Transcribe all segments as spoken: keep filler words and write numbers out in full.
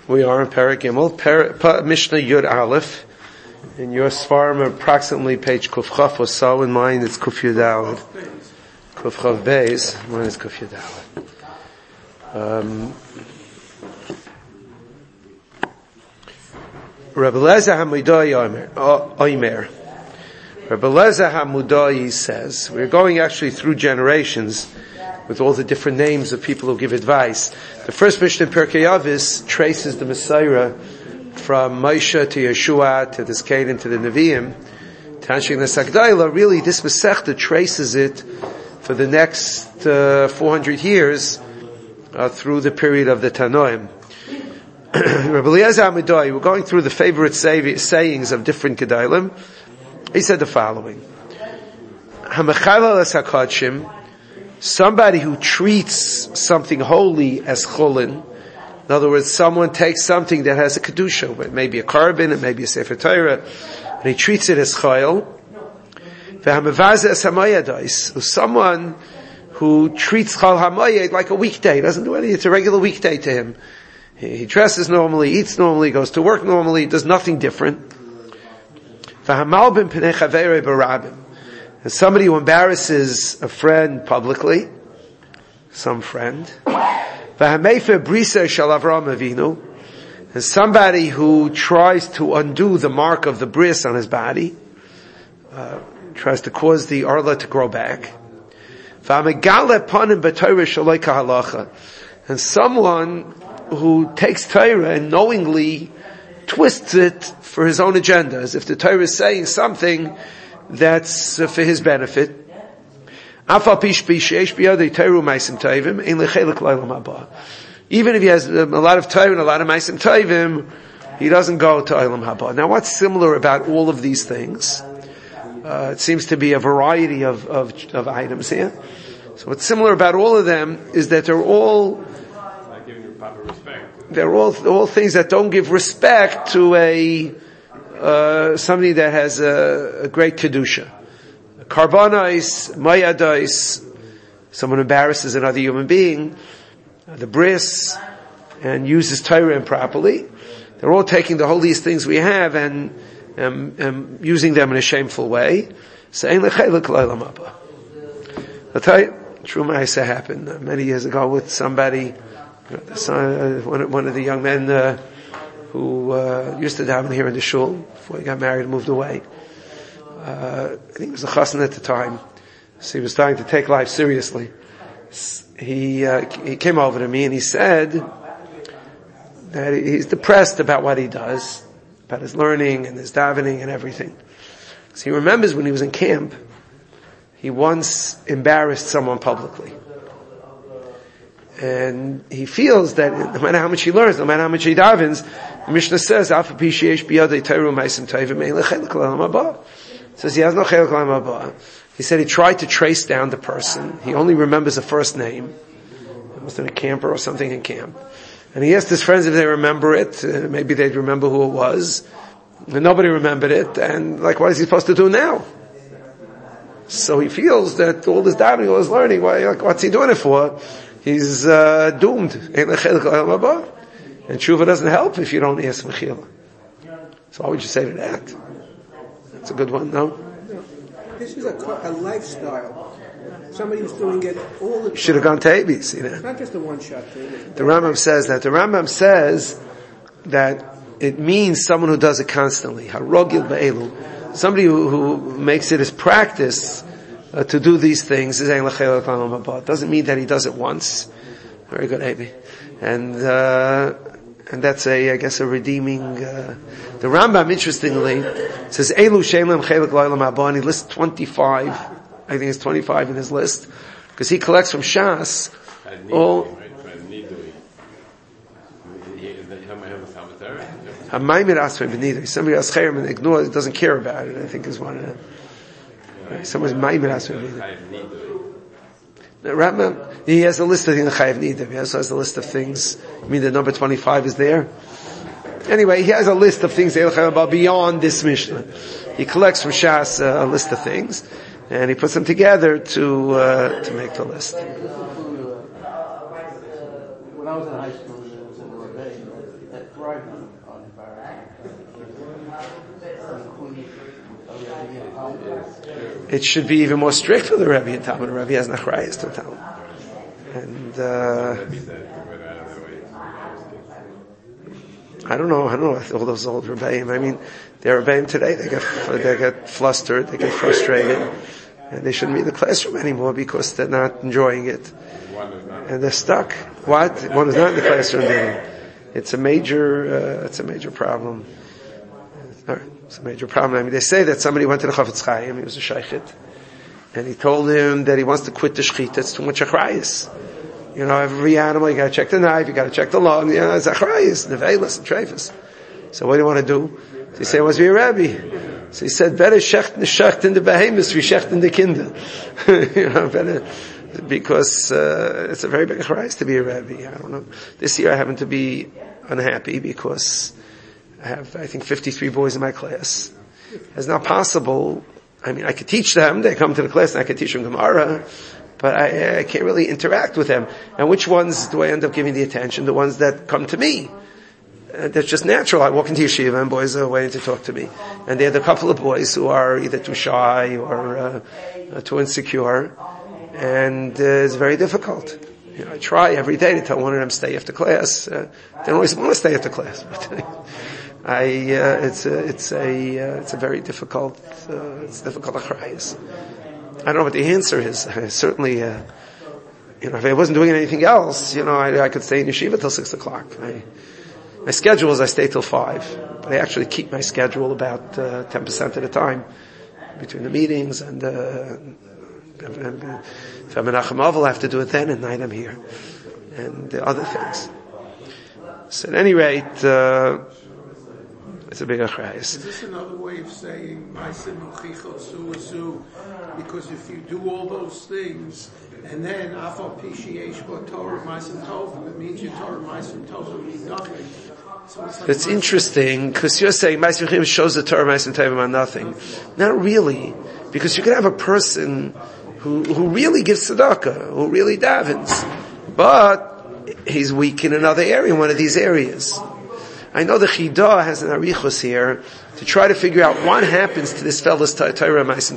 We are in Perek Gimel, per, pa, Mishnah Yud Aleph. In your Sfarim, approximately page Kuf Chaf or so. In mine, it's Kuf Yud Aleph. Kuf Chaf Beis. Mine is Kuf Yud Aleph. Um, Rabbi Lezer HaMudai Omer. Rabbi Lezer HaMudai says, we're going actually through generations with all the different names of people who give advice. The first Mishnah in Pirkei Avos traces the Messiah from Moshe to Yeshua to the Zkanim to the Nevi'im. Tanshik Nesagdaila, really this Masechta traces it for the next uh, four hundred years uh, through the period of the Tanoim. Rabbi Eliezer HaMudai, we're going through the favorite say- sayings of different Gedalim. He said the following: Hamechalal es HaKodshim, somebody who treats something holy as chulin. In other words, someone takes something that has a kedusha, it may be a carbon, it may be a sefer Torah, and he treats it as chayil. V'hamevazeh es hamayadais, someone who treats chal hamayad like a weekday, doesn't do anything, it's a regular weekday to him. He dresses normally, eats normally, goes to work normally, does nothing different. V'hamalbim p'nei chaverei barabim, and somebody who embarrasses a friend publicly, some friend. V'hameifer brisa shel Avram Avinu, and somebody who tries to undo the mark of the bris on his body, uh, tries to cause the arla to grow back. V'hamegale panim b'Torah shaloi kahalacha, and someone who takes Torah and knowingly twists it for his own agenda, as if the Torah is saying something that's uh, for his benefit. Even if he has um, a lot of Torah and a lot of Maisim Tovim, he doesn't go to Olam Haba. Now what's similar about all of these things? Uh, it seems to be a variety of, of, of items here. So what's similar about all of them is that they're all like giving your proper respect. They're all, all things that don't give respect to a uh, somebody that has a, a great kedusha. Karbanais, mayadais, someone embarrasses another human being, uh, the bris, and uses Torah improperly. They're all taking the holiest things we have and um, um, using them in a shameful way. Saying l'chelik l'olam haba. I'll tell you, true ma'aseh happened uh, many years ago with somebody, uh, son, uh, one, one of the young men uh, who uh, used to daven here in the shul before he got married and moved away. Uh, I think he was a chassan at the time, so he was starting to take life seriously. He uh, he came over to me and he said that he's depressed about what he does, about his learning and his davening and everything. So he remembers when he was in camp, he once embarrassed someone publicly. And he feels that no matter how much he learns, no matter how much he davens, the Mishnah says, Afa pi sheyesh biyadei Torah u'maisim tovim ein lechelek l'olam haba. Says he has no chelek l'olam haba. He said he tried to trace down the person. He only remembers the first name. It was in a camper or something in camp. And he asked his friends if they remember it. Uh, maybe they'd remember who it was. And nobody remembered it. And like, what is he supposed to do now? So he feels that all this davening, all this learning, why, like, what's he doing it for? He's uh, doomed. And tshuva doesn't help if you don't ask mechila. So what would you say to that? That's a good one, no? This is a, a lifestyle. Somebody who's doing it all the time. Should have gone to Abis, you know. It's not just a one-shot thing. The Rambam says that. The Rambam says that it means someone who does it constantly. Harogil ba'elu. Somebody who, who makes it his practice uh, to do these things. It doesn't mean that he does it once. Very good, Abi. And, uh, and that's a, I guess, a redeeming, uh, the Rambam, interestingly, says, Elu she'elam chelek l'olam haba, and he lists twenty-five, I think it's twenty-five in his list, because he collects from Shas, all, Ha'mayimid asfei b'nidui, somebody asks chayim and ignores it, doesn't care about it, I think is one of them. Right? Someone's Ma'imid asfei b'nidui. The Rambam, he has a list of things, Chayav Nidui, he also has a list of things, you mean the number twenty-five is there? Anyway, he has a list of things beyond this Mishnah. He collects from Shas uh, a list of things, and he puts them together to uh, to make the list. When I was in high school, there was a rebbe that It should be even more strict for the Rebbe and Talmud. The Rebbe has nachrayas to Talmud. And, uh, I don't know, I don't know all those old Rebbeim. I mean, they're Rebbeim today, they get, they get flustered, they get frustrated, and they shouldn't be in the classroom anymore because they're not enjoying it. And they're stuck. What? One is not in the classroom then. It's a major, uh, it's a major problem. It's a major problem. I mean, they say that somebody went to the Chafetz Chaim, he was a shaykhit, and he told him that he wants to quit the shechita, it's too much achrayis. You know, every animal, you gotta check the knife, you gotta check the lung, you know, it's achrayis, nevelis, and treifus. So what do you want to do? So he said, he wants to be a rabbi. So he said, better shechten shechten the behemoths, we shechten the kinder. You know, better, because, uh, it's a very big achrayis to be a rabbi. I don't know. This year I happen to be unhappy because I have, I think, fifty-three boys in my class. It's not possible. I mean, I could teach them. They come to the class and I could teach them Gemara, but I, I can't really interact with them. And which ones do I end up giving the attention? The ones that come to me. Uh, that's just natural. I walk into yeshiva and boys are waiting to talk to me. And they're the couple of boys who are either too shy or uh, uh, too insecure. And uh, it's very difficult. You know, I try every day to tell one of them stay after class. Uh, they don't always want to stay after class. I, uh, it's a, it's a, uh, it's a very difficult, uh, it's difficult achrayas. I don't know what the answer is. I certainly, uh, you know, if I wasn't doing anything else, you know, I, I could stay in yeshiva till six o'clock. I, my schedule is I stay till five, but I actually keep my schedule about, uh, ten percent of the time between the meetings and, uh, if I'm in Achamav, I have to do it then, at night I'm here. And uh, other things. So at any rate, uh, it's a big achrayas. Is this another way of saying Ma'aseh Mochicha Su Su? Because if you do all those things, and then Afal Pishiyesh Bo Torah Ma'aseh Tovim, it means your Torah Ma'aseh Tovim mean nothing. So it's like That's interesting, because you're saying Ma'aseh Mochicha shows the Torah Ma'aseh Tovim are nothing. Not really, because you could have a person who who really gives tzedakah, who really davens, but he's weak in another area, one of these areas. I know the Chidah has an arichos here to try to figure out what happens to this fellow's Torah Ma'aseh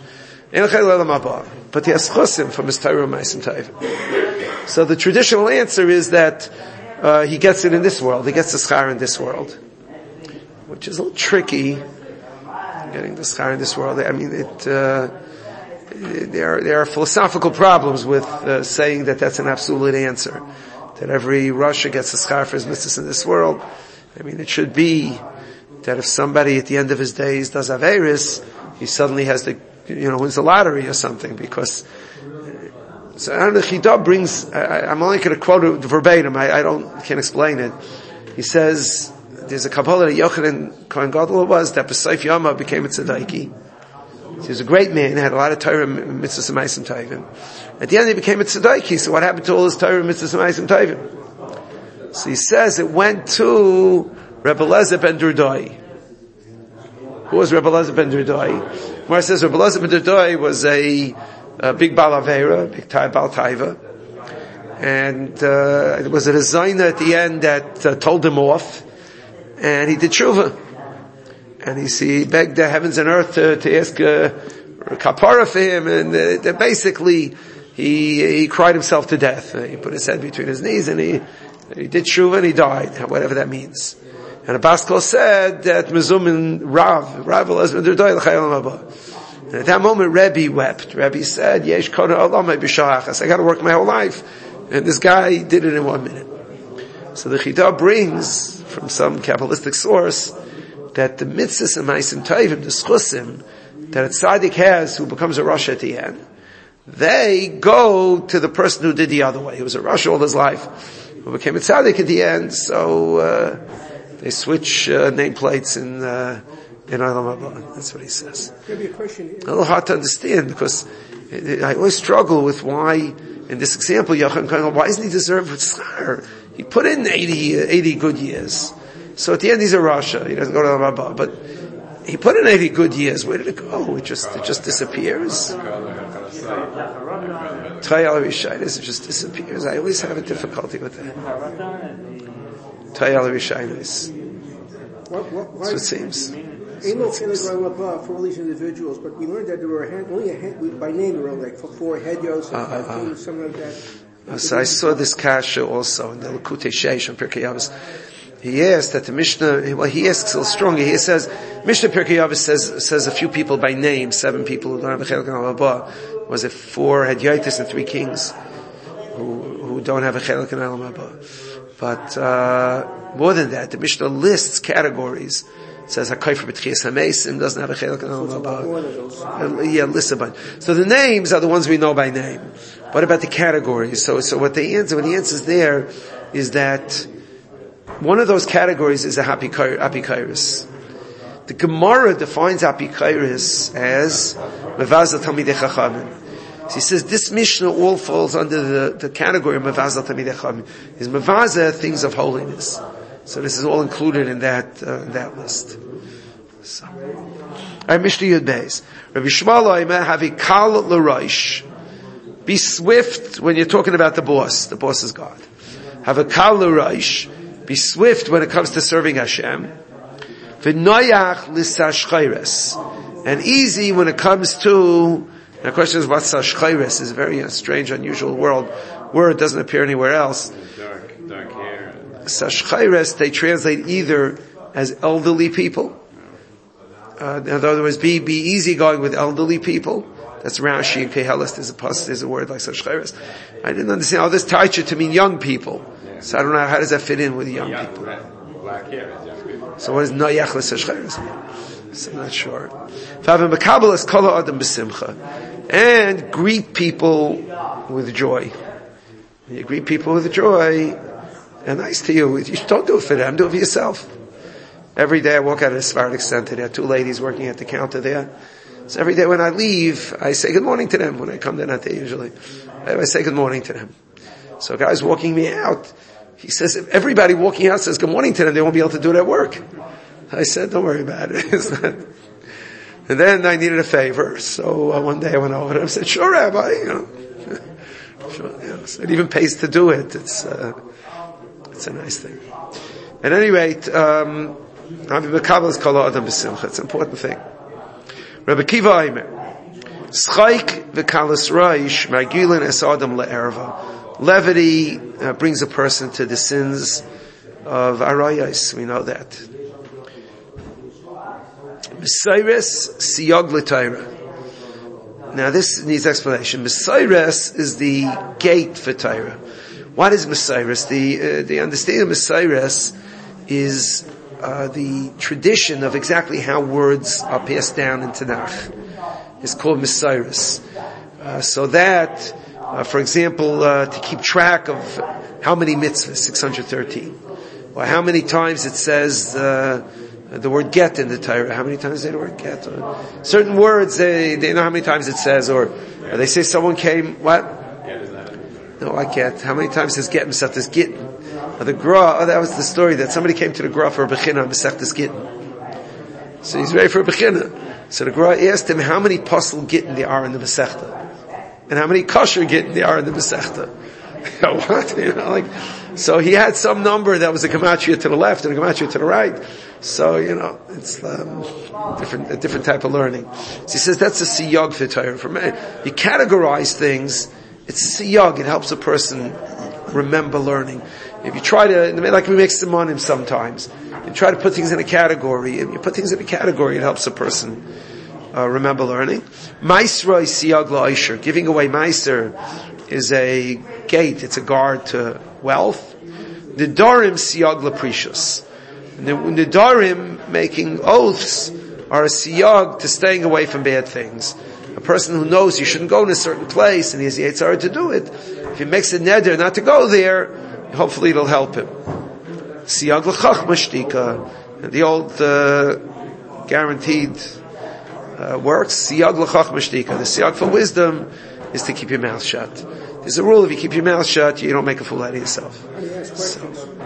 Tovim. But he has chosim from his Torah Ma'aseh Tovim. So the traditional answer is that uh, he gets it in this world. He gets the schar in this world, which is a little tricky. Getting the schar in this world. I mean, it. Uh, there, there are philosophical problems with uh, saying that that's an absolute answer. That every Rasha gets a schar for his mitzvahs in this world. I mean, it should be that if somebody at the end of his days does Averis, he suddenly has the, you know, wins the lottery or something, because, uh, so I don't know, Chidah brings, I, I'm only going to quote it verbatim, I, I don't, can't explain it. He says, there's a Kabbalah that Yochanan Kohen Gadol was, that B'Seif Yama became a tzedaki. He was a great man, had a lot of Torah mitzvahs and Ma'aseh Tovim. At the end he became a tzedaki, so what happened to all his Torah mitzvahs and Ma'aseh Tovim? So he says it went to Rebbe Eliezer ben Durdai. Who was Rebbe Eliezer ben Durdai? Where it says Rebbe Eliezer ben Durdai was a, a big Baal Avera, big Baal Taiva. And uh, it was a designer at the end that uh, told him off. And he did tshuva. And he, he begged the heavens and earth to, to ask uh, kapara for him. And uh, basically, he he cried himself to death. Uh, he put his head between his knees and he he did tshuva and he died, whatever that means. And the Baskol said that Mezumin Rav, Rav Eliezer ben Durdai l'chayil haba. And at that moment, Rebbe wept. Rebbe said, Yesh koda olamai b'shachas. I got to work my whole life. And this guy did it in one minute. So the Chidah brings, from some Kabbalistic source, that the mitzvahs and Ma'aseh Tovim, the schusim, that a tzaddik has who becomes a Rosh at the end, they go to the person who did the other way, who was a Rosh all his life, who became a tzaddik at the end, so uh, they switch uh, nameplates in uh, in Olam Haba. That's what he says. Maybe a question. A little hard to understand, because I always struggle with why, in this example, Yochanan Kohen, why doesn't he deserve schar? He put in eighty, eighty good years. So at the end he's a Rasha. He doesn't go to the Rabbah. But he put in eighty good years. Where did it go? It just, it just disappears. It just disappears. I always have a difficulty with that. Tayal Rishainis. What, what, That's what it seems. Ain't no Chelik for all these individuals, but we learned that there were a hand, only a hand, by name there were like four Hedios and five uh, uh, something like that. Uh, so I saw this kasha also in the Likutei Sheish on Pirkei Avos. He asked that the Mishnah, well, he asks a little stronger. He says, Mishnah Pirkei Avos says, says a few people by name, seven people who don't have a Chelik in Olam Haba. Was it four Hedyotis and three kings who, who don't have a Chelik in Olam Haba? But, uh, more than that, the Mishnah lists categories. It says HaKofer B'Tchias HaMeisim doesn't have a Chelik in Olam Haba. Yeah, lists a bunch. So the names are the ones we know by name. What about the categories? So, so what they answer, what he answers there is that one of those categories is a apikairis. The Gemara defines apikairis as mevazal talmidei chachamim. So he says this Mishnah all falls under the, the category of mevazal talmidei chachamim. Is mevazah things of holiness. So this is all included in that uh, in that list. So, I Mishnah Yud Beis. Rabbi Shmuel Oimer have a kal l'roish. Be swift when you're talking about the boss. The boss is God. Have a kal l'roish. Be swift when it comes to serving Hashem. V'noyach l'sashchayres. And easy when it comes to, the question is what sashchayres is a very uh, strange, unusual world, word doesn't appear anywhere else. Dark, dark hair. Sashchayres, they translate either as elderly people. Uh, in other words, be, be easygoing with elderly people. That's Rashi and Kehelis, there's a pus, there's a word like sashchayres. I didn't understand, oh, this taicha to mean young people. So I don't know, how does that fit in with young yeah, people? Black hair is young people. So what is noyach l'sashchayres mean? So I'm not sure. V'avim mekabelas kol ha'adam b'simcha. And greet people with joy. When you greet people with joy, they're nice to you. You don't do it for them, do it for yourself. Every day I walk out of the Sephardic Center, there are two ladies working at the counter there. So every day when I leave, I say good morning to them. When I come, they're not there usually. I say good morning to them. So a guy's walking me out. He says, if everybody walking out says good morning to them, they won't be able to do their work. I said, don't worry about it. And then I needed a favor. So uh, one day I went over to him and said, sure, Rabbi, you know. Sure, you know. So it even pays to do it. It's, uh, it's a nice thing. At any rate, um, it's an important thing. Rabbi Kiva Aimer, Schaik v'kalas raish, margilin es adam le'erva. Levity uh, brings a person to the sins of arayos. We know that. Mesiris siyag l'Torah. Now this needs explanation. Mesiris is the gate for Torah. What is Mesiris? The uh, the understanding of Mesiris is uh, the tradition of exactly how words are passed down in Tanakh. It's called Mesiris. Uh, so that. Uh, for example, uh, to keep track of how many mitzvahs, six hundred thirteen, or how many times it says uh, the word get in the Torah. How many times they say the word get? Or certain words, they they know how many times it says, or, or they say someone came. What? No, I get. How many times does get himself? Does get? Or the gra? Oh, that was the story that somebody came to the gra for a bechina Masechtas Gittin. So he's ready for a bechina. So the gra asked him how many pasal gittin there are in the Masechta. And how many kosher gittin there are in the Masechta. What? You know, like, so he had some number that was a gematria to the left and a gematria to the right. So, you know, it's um, different, a different type of learning. So he says that's a siyag for Torah. For me, you categorize things, it's a siyag, it helps a person remember learning. If you try to, like we make simonim sometimes, you try to put things in a category, if you put things in a category, it helps a person Uh, remember learning. Maisra is siyag la'isher. Giving away meiser is a gate, it's a guard to wealth. Nidarim siyag la'precious. The nidarim, making oaths, are a siyag to staying away from bad things. A person who knows you shouldn't go in a certain place and he has the Yetzer Hara to do it, if he makes a neder not to go there, hopefully it'll help him. Siyag l'chachma shtika. The old uh, guaranteed Uh, works. Siyag l'chachma shtika. The siyag for wisdom is to keep your mouth shut. There's a rule: if you keep your mouth shut, you don't make a fool out of yourself. So,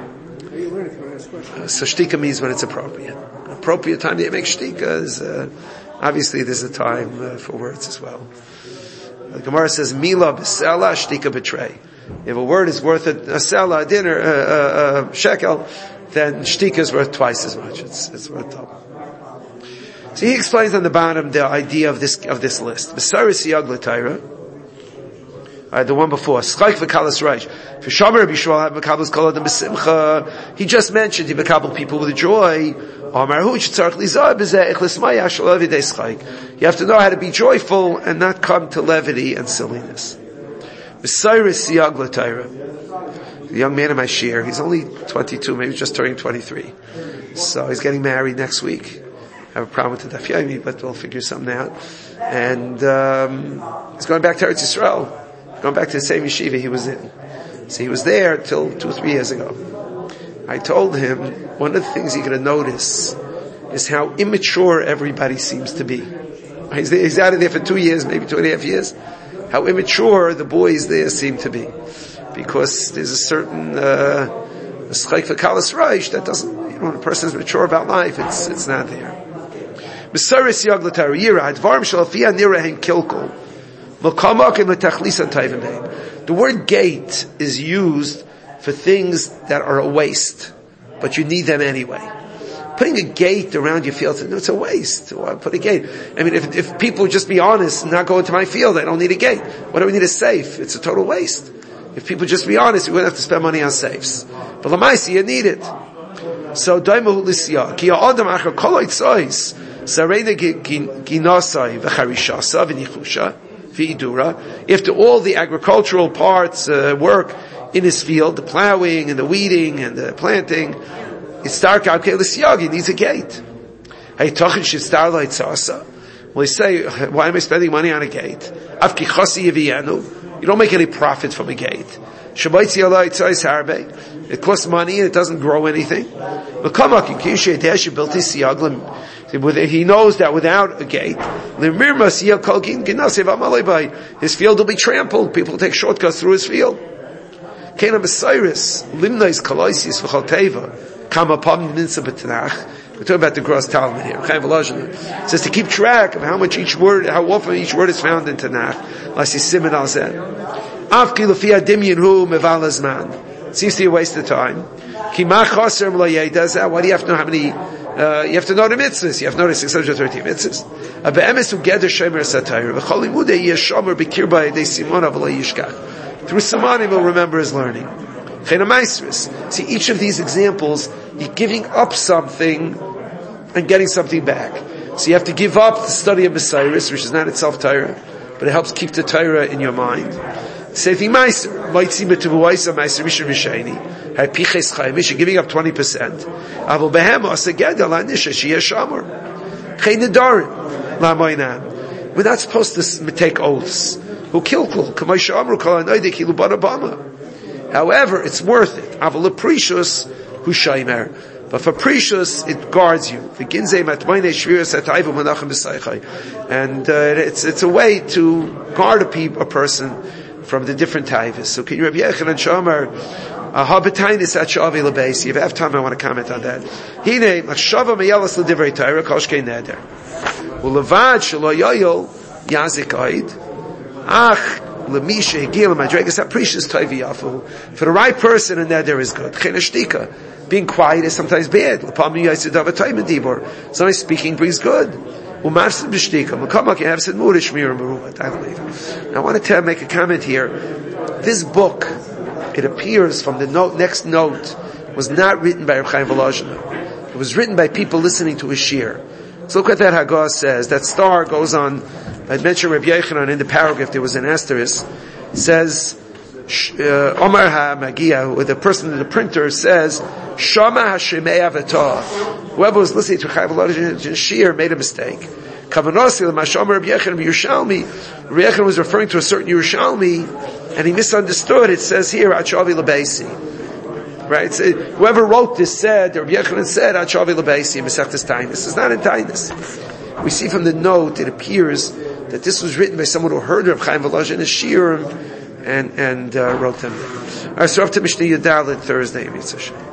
uh, so shtika means when it's appropriate. Appropriate time to make shtika is uh, obviously there's a time uh, for words as well. The Gemara says mila b'sela shtika betray. If a word is worth a, a sela, a dinner, a, a, a shekel, then shtika is worth twice as much. It's, it's worth double. So he explains on the bottom the idea of this, of this list. B'saris yag l'tayra. Uh, the one before. Schayk v'kalas reish. For Shomer Rabbi Yishmael have mekabels kol adam b'simcha. He just mentioned he mekabel people with joy. Amar hu shetzarich lizah b'zeh echlis maya shalav yidei schayk. You have to know how to be joyful and not come to levity and silliness. B'saris yag l'tayra. The young man in my shir, he's only twenty-two, maybe just turning twenty-three. So he's getting married next week. I have a problem with the daf yomi, but we'll figure something out. And um, he's going back to Eretz Yisrael. Going back to the same yeshiva he was in. So he was there till two or three years ago. I told him, one of the things you're going to notice is how immature everybody seems to be. He's, he's out of there for two years, maybe two and a half years. How immature the boys there seem to be. Because there's a certain, uh, schayk v'kalas reish that doesn't, you know, when a person is mature about life, it's, it's not there. B'saris yag l'tayra yira, advarim shalafiyah nirahen kilkul. The word gate is used for things that are a waste, but you need them anyway. Putting a gate around your field, no, it's a waste. Why put a gate? I mean, if, if people just be honest and not go into my field, I don't need a gate. What do we need a safe? It's a total waste. If people just be honest, we wouldn't have to spend money on safes. But lamaisi, you need it. So, daimahu lisya, ki ha'adam achar kol ha'itzois, sarena ginasai v'charishasa v'nichusha, after all the agricultural parts uh, work in his field, the plowing and the weeding and the planting, it's dark out. He needs a gate. Well, you say, why am I spending money on a gate? You don't make any profit from a gate. It costs money and it doesn't grow anything. He knows that without a gate, his field will be trampled. People will take shortcuts through his field. We're talking about the Gross Talmud here. It says to keep track of how much each word, how often each word is found in Tanakh. Like Simon al said. Seems to be a waste of time. Why do you have to know how many, uh, you have to know the mitzvahs. You have to know the six hundred thirty mitzvahs. Through Simonim he'll remember his learning. See, each of these examples, you're giving up something and getting something back. So you have to give up the study of Messiris, which is not itself Torah, but it helps keep the Torah in your mind. Saving Meiser, Moitzi Betuvuaisa Meiser Rishon Rishayni, Piches Chaimish, you're giving up twenty percent. Avol Behem Osageda La Nisha Shia Shamor. Chaynedarim La Moinam. We're not supposed to take oaths. Who kilkul? Kamay Shamru Kala Noide Kilu Barabama. However, it's worth it. Avol Aprecious Hu Shaimer. But for precious, it guards you. And uh, it's it's a way to guard a, pe- a person from the different taivas. So can you Rabbi Yechanan Shomer, habetainis at shavi lebeis? If I have time, I want to comment on that. Hine machshava meyalas l'divrei Torah kol shkei neder. Ulevad shelo yoyol yazik oid. Ach lemisha higil madregas aprecious toivi yafu. For the right person, a neder is good. Chenashtika. Being quiet is sometimes bad. Sometimes speaking brings good. I want to tell, make a comment here. This book, it appears from the note, next note, was not written by Reb Chaim Volozhin. It was written by people listening to his shir. So look what that Haggadah says. That star goes on. I mentioned Reb Yechanan in the paragraph. There was an asterisk. It says, Omar HaMagia, where the person in the printer says, Shama Hashemei Avatah. Whoever was listening to Chaim Volozhin shir made a mistake. Kavanasi l'mashomer Reb Yechanan Yerushalmi. Reb Yechanan was referring to a certain Yerushalmi, and he misunderstood. It says here, Achavi Lebeisi. Right? So, whoever wrote this said, Reb Yechanan said, Achavi Lebeisi, Mesechtes Tainus. This is not in Tainus. We see from the note, it appears that this was written by someone who heard of Chaim Volozhin shir and, and, uh, wrote them. All right, so up to Mishnah Yudalit Thursday, Mitzvah.